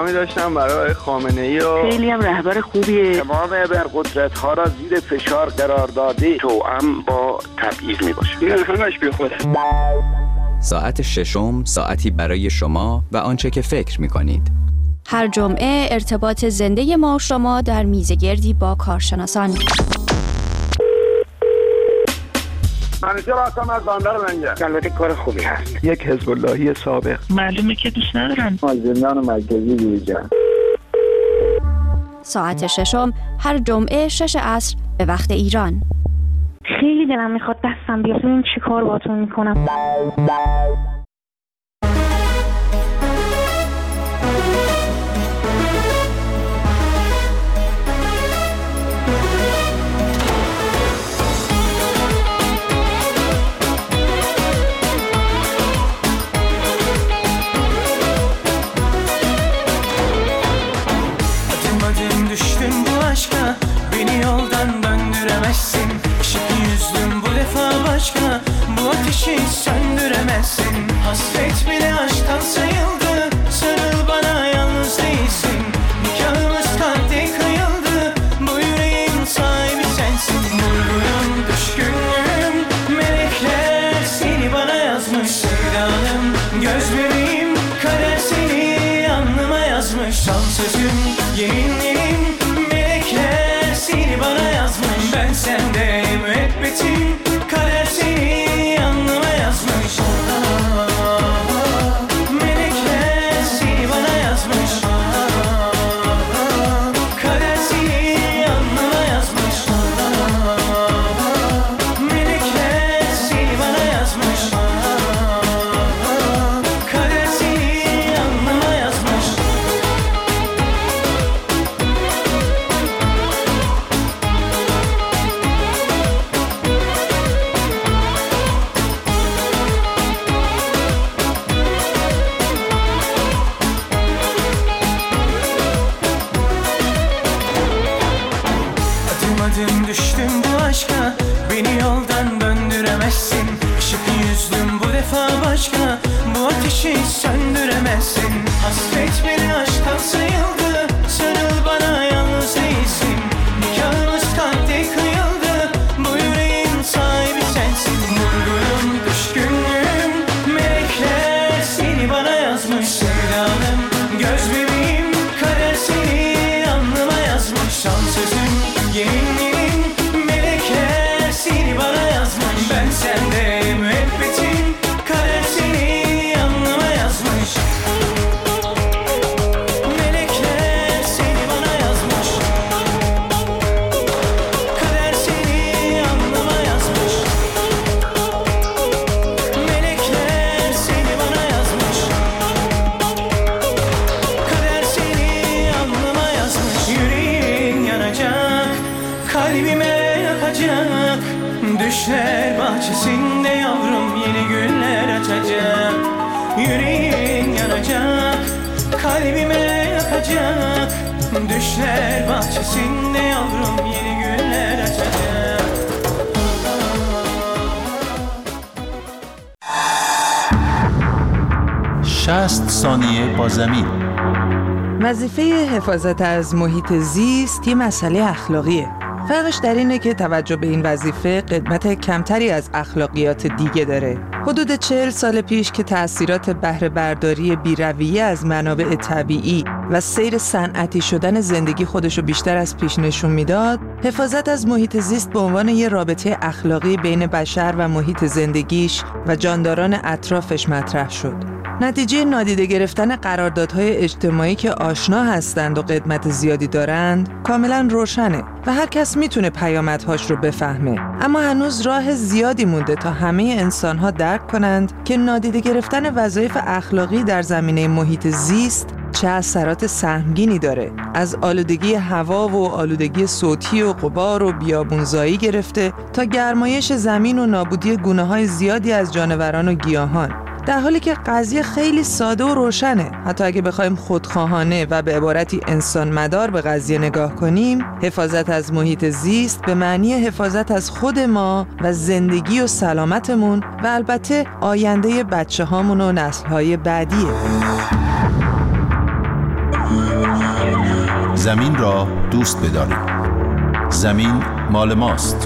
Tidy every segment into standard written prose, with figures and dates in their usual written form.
پیامی داشتم برای خامنه‌ای و خیلی هم رهبر خوبیه. تمام ابرقدرت‌ها را زیر فشار قرار داده، توأم با تبعیض میباشه. این همش بی خوده. ساعت ششم، ساعتی برای شما و آنچه که فکر می‌کنید. هر جمعه ارتباط زنده ما و شما در میزگردی با کارشناسان. منیژه راستم از بندر منجر. البته کار خوبی هست. یک حزب اللهی سابق. معلومه که دوست ندارن. زندان مرکزی بیرجان. ساعت ششم هر جمعه 6 عصر به وقت ایران. خیلی دلم میخواد دستم بیاد ببین چی کار باهاتون میکنم. Düştüm bu aşka, beni yoldan döndüremezsin. Işık yüzdüm bu defa başka, bu ateşi söndüremezsin. Hasret bile aşktan sayıldı, sarıl bana yalnız değilsin. Nikahımız kalpte kıyıldı, bu yüreğin sahibi sensin. Vurgunum, düşkünlüğüm, melekler seni bana yazmış. Sevdanım, göz bebeğim, kader seni alnıma yazmış. Son sözüm, yeminlerim, melekler seni bana yazmış. Ben sende müebbetim, kader seni alnıma yazmış. Melekler seni bana yazmış. Kader seni alnıma yazmış. Melekler seni bana yazmış. Kader seni alnıma yazmış. Adım düştüm bu aşka, beni yoldan döndüremezsin. Işık yüzdüm bu defa başka, bu ateşi söndüremezsin. Hasret bile aşktan sayıldı, sarıl bana yalnız değilsin. Nikahımız kalpte kıyıldı, bu yüreğin sahibi sensin. Vurgunum, düşkünlüğüm, melekler seni bana yazmış. Sevdanım, göz bebeğim, kader seni alnıma yazmış. Son sözüm, yeminlerim, melekler seni bana yazmış. Ben sende müebbetim, kader seni alnıma yazmış. Melekler seni bana yazmış. Kader seni alnıma yazmış. Melekler seni bana yazmış. Kader seni alnıma yazmış. Yüreğin yanacak, kalbime yakacak. Düşler bahçesinde yavrum yeni güller açacak. Yüreğin yanacak, kalbime yakacak. Düşler bahçesinde yavrum yeni güller açacak. 60 ثانیه با زمین. وظیفه حفاظت از محیط زیست یه مسئله اخلاقیه. فرقش در اینه که توجه به این وظیفه قدمت کمتری از اخلاقیات دیگه داره. حدود 40 سال پیش که تأثیرات بهره برداری بی‌رویه از منابع طبیعی و سیر صنعتی شدن زندگی خودشو بیشتر از پیش نشون میداد، حفاظت از محیط زیست به عنوان یه رابطه اخلاقی بین بشر و محیط زندگیش و جانداران اطرافش مطرح شد. نتیجه نادیده گرفتن قراردادهای اجتماعی که آشنا هستند و قدمت زیادی دارند کاملا روشنه و هر کس میتونه پیامدهاش رو بفهمه. اما هنوز راه زیادی مونده تا همه انسانها درک کنند که نادیده گرفتن وظایف اخلاقی در زمینه محیط زیست چه اثرات سهمگینی داره. از آلودگی هوا و آلودگی صوتی و غبار و بیابونزایی گرفته تا گرمایش زمین و نابودی گونه‌های زیادی از جانوران و گیاهان. در حالی که قضیه خیلی ساده و روشنه. حتی اگه بخوایم خودخواهانه و به عبارتی انسان مدار به قضیه نگاه کنیم، حفاظت از محیط زیست به معنی حفاظت از خود ما و زندگی و سلامتمون و البته آینده بچه هامون و نسل‌های بعدیه. زمین را دوست بداریم. زمین مال ماست.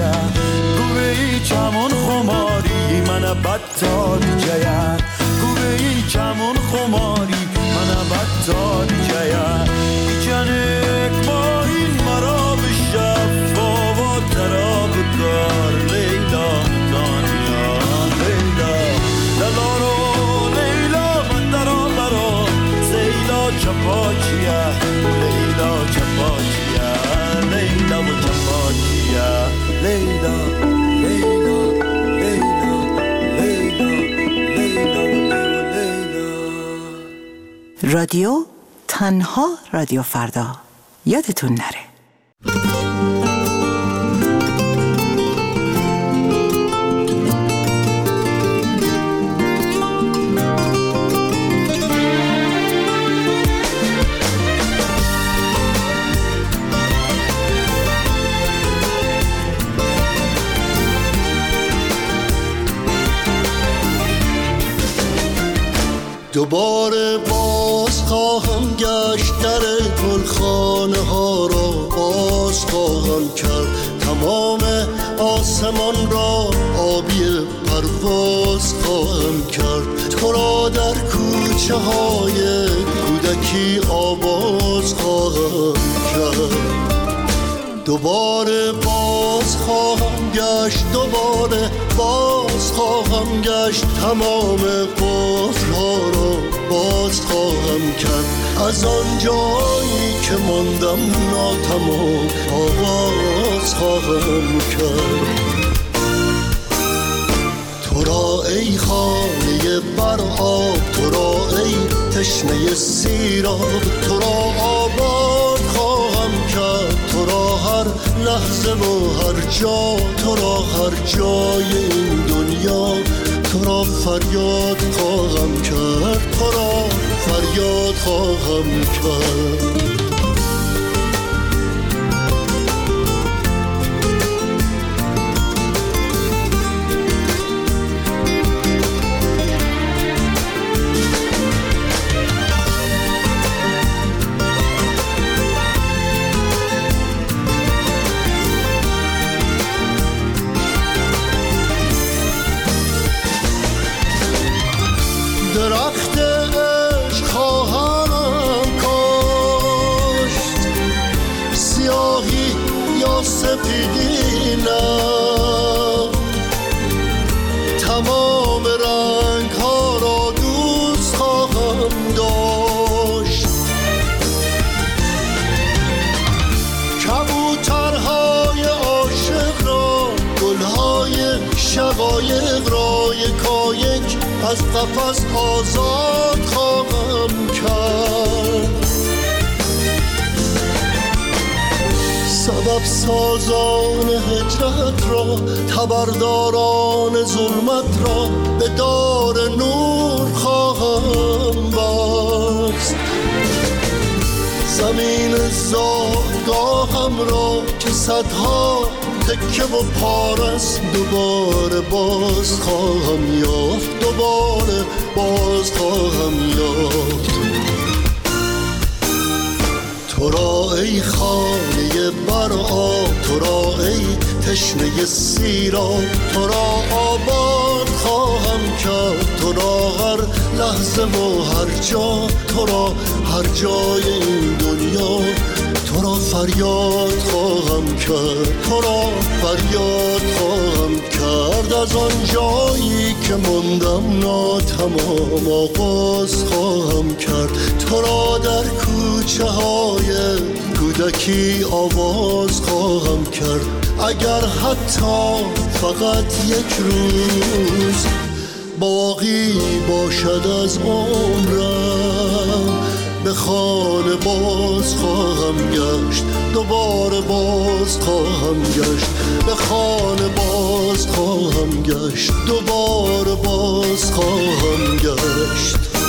چمون خماری من بدتاری جایم گوه کمون خماری من بدتاری جیم جنک با این مرا به شفا و تراب کار لیلا دانیا لیلا دلارو لیلا من درا برا زیلا چپاچیه لیلا چپاچیه لیلا و چپاچیه لیلا لیلا لیلا لیلا لیلا. رادیو تنها رادیو فردا، یادتون نره. دوباره باز خواهم گشت در گلخانه ها را باز خواهم کرد تمام آسمان را آبی پرواز خواهم کرد تو را در کوچه های کودکی آواز خواهم کرد دوباره باز خواهم گشت دوباره باز خواهم گشت تمام قفل‌ها را باز خواهم کرد از آن جایی که ماندم ناتمام آواز خواهم کرد تو را ای خانه بر آب تو را ای تشنه سیراب تو را آباد خواهم کرد تو را هر لحظه و هر جا تو را هر جای این دنیا تو را فریاد خواهم کرد تو را فریاد خواهم کرد درخت عشق خواهم کاشت سیاهی یا سپیدی نه تمام رنگ ها را دوست خواهم داشت کبوترهای عاشق را گلهای شقایق را یکایک از قفس آزاد خواهم کرد سبب سازان هجرت را تبرداران ظلمت را به دار نور خواهم بست زمین زادگاهم را که صدها تکه و پارست دوباره باز خواهم یافت دوباره باز خواهم یافت تو را ای خانه بر آب تو را ای تشنه سیراب تو را آباد خواهم کرد تو را هر لحظه و هر جا تو را هر جای این دنیا تو را فریاد خواهم کرد تو را فریاد خواهم کرد از آن جایی که ماندم ناتمام آغاز خواهم کرد تو را در کوچه های کودکی آواز خواهم کرد اگر حتی فقط یک روز باقی باشد از عمرم به خانه باز خواهم گشت دوباره باز خواهم گشت به خانه باز خواهم گشت دوباره باز خواهم گشت